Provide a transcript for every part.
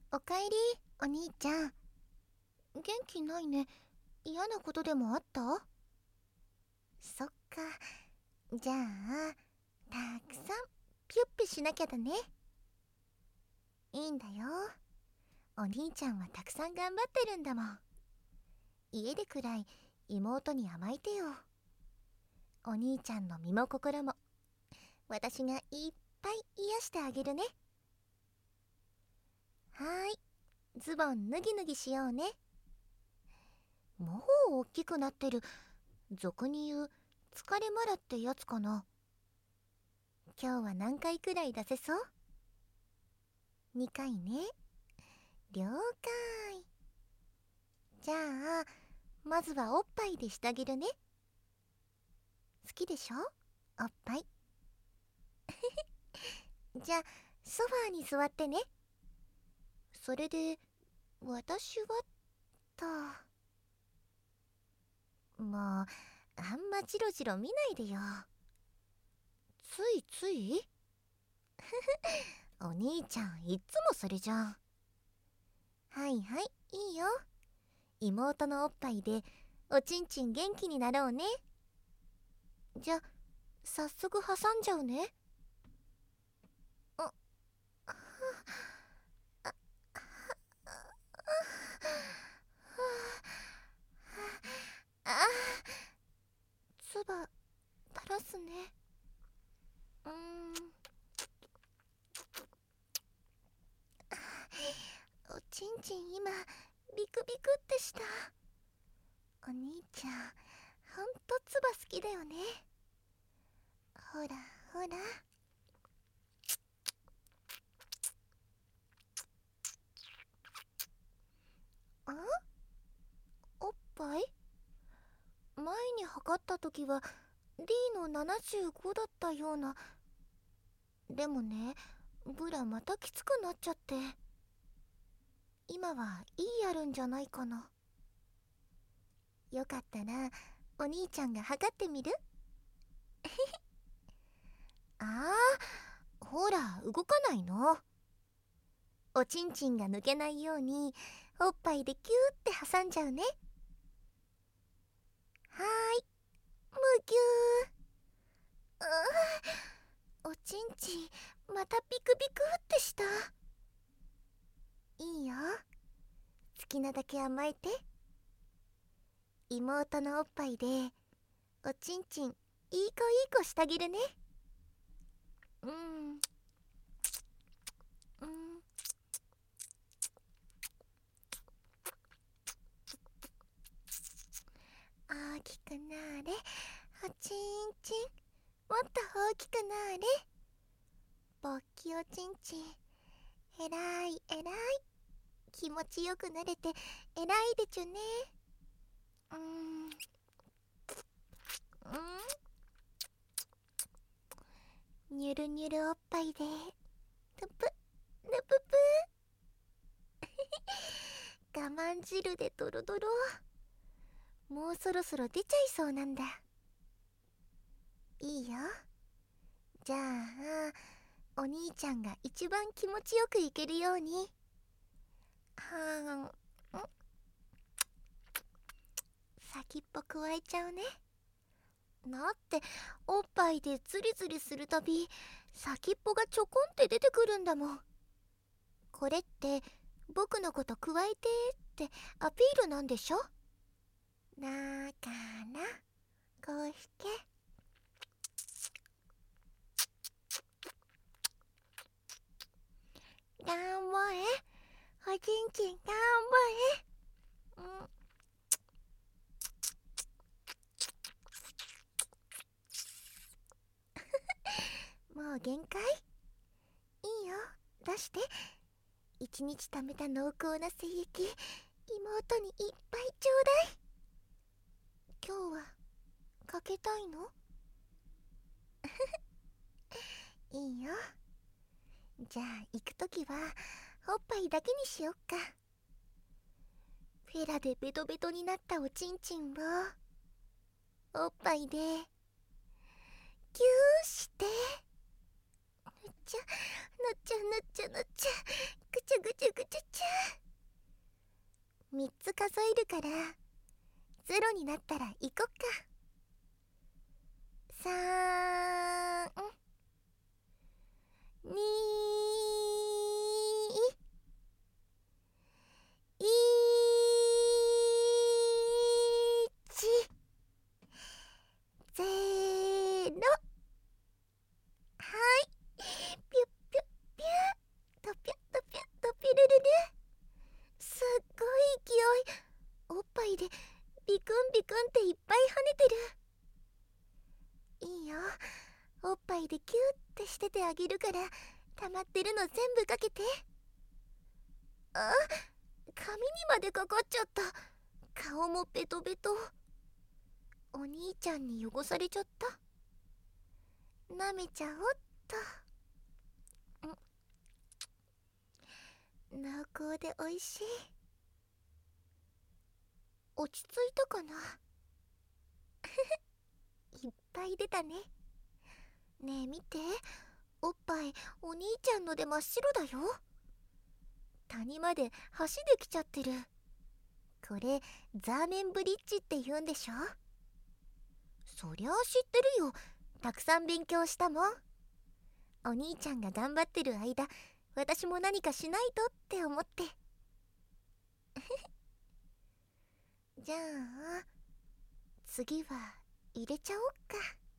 おかえり、お兄ちゃん。元気ないね。嫌なことでもあった？そっか。じゃあ、たくさんピュッピしなきゃだね。いいんだよ。お兄ちゃんはたくさん頑張ってるんだもん。家でくらい妹に甘えてよ。お兄ちゃんの身も心も私がいっぱい癒してあげるね。はーい、ズボン脱ぎ脱ぎしようね。もう大きくなってる。俗に言う疲れまらってやつかな。今日は何回くらい出せそう？ 2 回ね。了解。じゃあまずはおっぱいでしてあげるね。好きでしょ、おっぱい。じゃあソファーに座ってね。それで私はもうあんまジロジロ見ないでよ。ついついお兄ちゃんいっつもそれじゃん。はいはい、いいよ。妹のおっぱいでおちんちん元気になろうね。じゃ早速挟んじゃうね。あつば垂らすね。おちんちん今ビクビクってした。お兄ちゃんほんとつば好きだよね。ほらほら。あ、おっぱい前に測った時は D の75だったような。でもね、ブラまたきつくなっちゃって、今はいいやるんじゃないかな。よかったらお兄ちゃんが測ってみる？ああ、ほら動かないの。おちんちんが抜けないようにおっぱいでキューって挟んじゃうね。はーい、むぎゅー。おちんちんまたビクビクってした。いいよ、好きなだけ甘えて。妹のおっぱいでおちんちんいい子いい子してあげるね。大きくなれおちんちん、もっと大きくなれぼっきおちんちん。えらいえらい、気持ちよくなれてえらいでちゅね。にゅるにゅるおっぱいでぷぷぬぷぷ。我慢汁でドロドロ。もうそろそろ出ちゃいそうなんだ。いいよ。じゃあお兄ちゃんが一番気持ちよくいけるように先っぽくわえちゃうね。だっておっぱいでズリズリするたび先っぽがちょこんって出てくるんだもん。これって僕のことくわえてってアピールなんでしょ。だからこうして頑張れおちんちん頑張れ。もう限界？いいよ、出して。一日貯めた濃厚な精液妹にいっぱいちょうだい。今日はかけたいの？いいよ。じゃあ行くときはおっぱいだけにしよっか。フェラでベトベトになったおちんちんをおっぱいでギューしてぬっちゃぬっちゃぬっちゃぬっちゃぐちゃぐちゃぐちゃちゃ。 3つ数えるから0になったら行こっか。3、2、1、0。はい、ピュッピュッピュッとピュッとピュッとピュルルル。すっごい勢い。おっぱいでビクンビクンっていっぱい跳ねてる。いいよ、おっぱいでキューってしててあげるから、溜まってるの全部かけて。あ、髪にまでかかっちゃった。顔もベトベト。お兄ちゃんに汚されちゃった。舐めちゃおっと。濃厚でおいしい。落ち着いたかな。いっぱい出たね。ねえ見て、おっぱいお兄ちゃんので真っ白だよ。谷まで橋できちゃってる。これザーメンブリッジって言うんでしょ。そりゃあ知ってるよ、たくさん勉強したもん。お兄ちゃんが頑張ってる間、私も何かしないとって思って。じゃあ次は入れちゃおっか。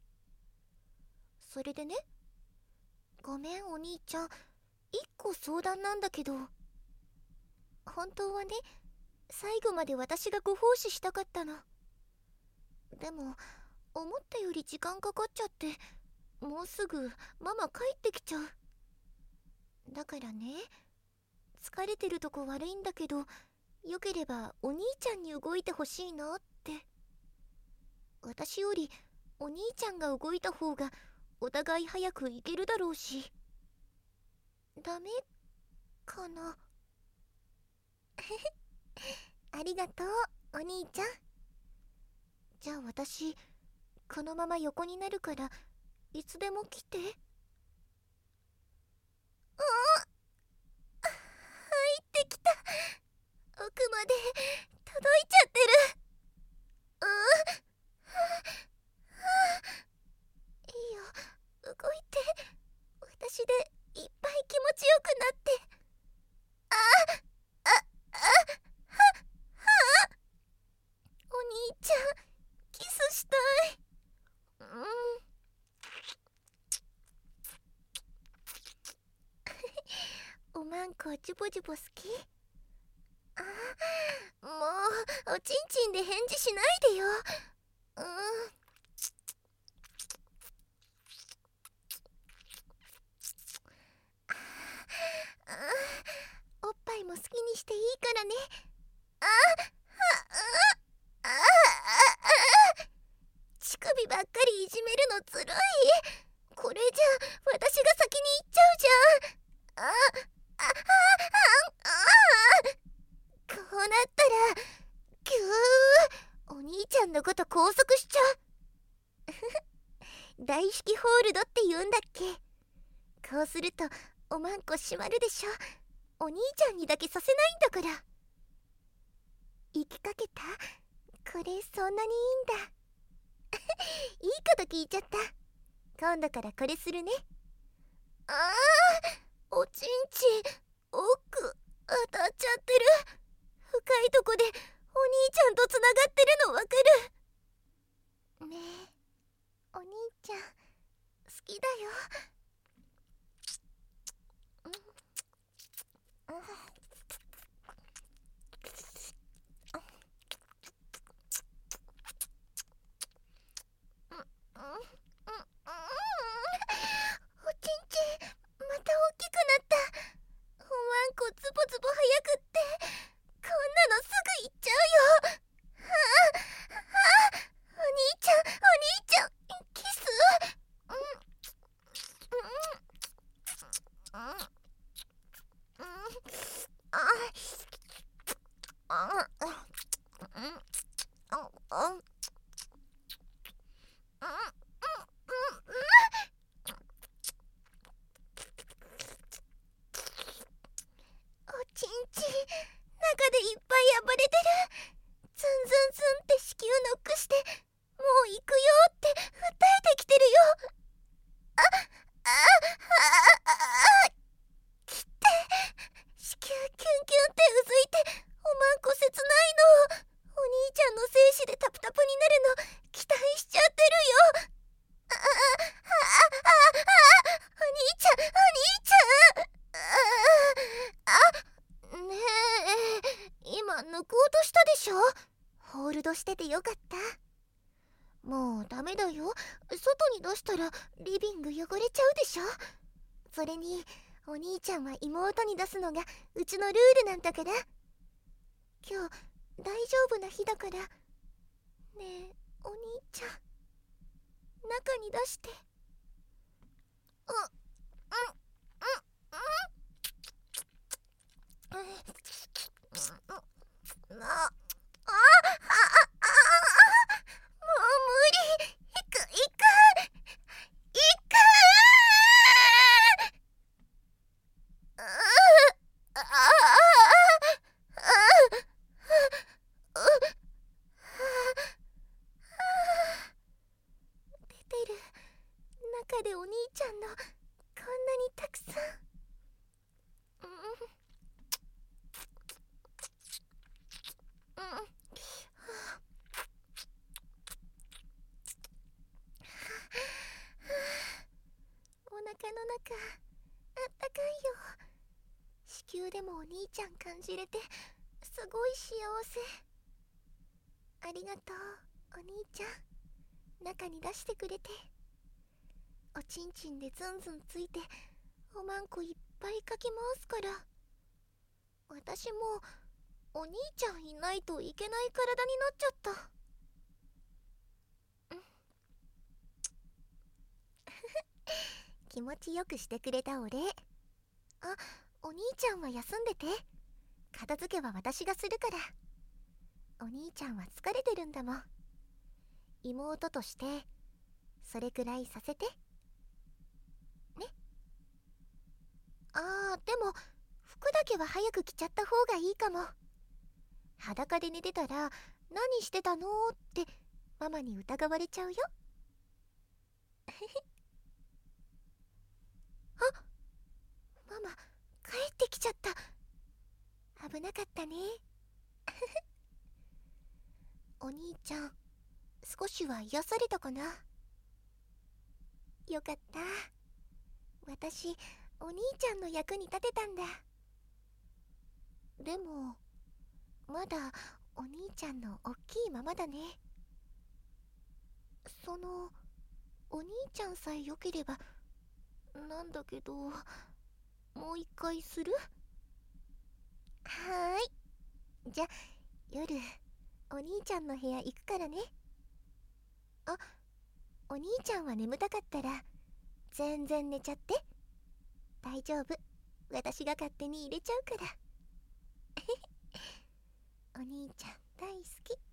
それでね、ごめんお兄ちゃん、一個相談なんだけど。本当はね、最後まで私がご奉仕したかったの。でも思ったより時間かかっちゃって、もうすぐママ帰ってきちゃう。だからね、疲れてるとこ悪いんだけど、よければお兄ちゃんに動いてほしいなって。私よりお兄ちゃんが動いた方がお互い早く行けるだろうし。ダメかな。ありがとうお兄ちゃん。じゃあ私このまま横になるから、いつでも来て。入ってきた。奥まで届いちゃってる。いいよ、動いて。私でいっぱい気持ちよくなって。お兄ちゃん、キスしたい。おまんこジュボジュボ好き？もうおちんちんで返事しないでよ。おっぱいも好きにしていいからね。乳首ばっかりいじめるのずるい。これじゃ私が先に行っちゃうじゃん。こうなったらぎゅー、お兄ちゃんのこと拘束しちゃう。大式ホールドって言うんだっけ。こうするとおまんこ閉まるでしょ。お兄ちゃんにだけさせないんだから。行きかけた？これそんなにいいんだ。いいこと聞いちゃった。今度からこれするね。おちんち奥当たっちゃってる。深いとこでお兄ちゃんとつながってるのわかる？ねえお兄ちゃん、好きだよ。おちんちまた大きくなった。おまんこズボズボ速くって、こんなのすぐ行っちゃうよ。お兄ちゃんお兄ちゃん、キス。おちんち中でいっぱい暴れて抜こうとしたでしょ。ホールドしててよかった。もうダメだよ。外に出したらリビング汚れちゃうでしょ。それにお兄ちゃんは妹に出すのがうちのルールなんだから。今日大丈夫な日だから。ねえお兄ちゃん、中に出して。もう無理。行く。出てる。中でお兄ちゃんのこんなにたくさん。お腹の中あったかいよ。子宮でもお兄ちゃん感じれてすごい幸せ。ありがとうお兄ちゃん。中に出してくれて。おちんちんでズンズンついておまんこいっぱいかき回すから。私もお兄ちゃんいないといけない体になっちゃった。気持ちよくしてくれたお礼。あ、お兄ちゃんは休んでて。片付けは私がするから。お兄ちゃんは疲れてるんだもん。妹としてそれくらいさせてね。でも服だけは早く着ちゃった方がいいかも。裸で寝てたら何してたのってママに疑われちゃうよ。あ、ママ帰ってきちゃった。危なかったね。お兄ちゃん少しは癒されたかな。よかった。私お兄ちゃんの役に立てたんだ。でもまだお兄ちゃんのおっきいままだね。お兄ちゃんさえよければなんだけど、もう一回する？はーい。じゃ夜お兄ちゃんの部屋行くからね。お兄ちゃんは眠たかったら全然寝ちゃって。大丈夫、私が勝手に入れちゃうから。お兄ちゃん大好き。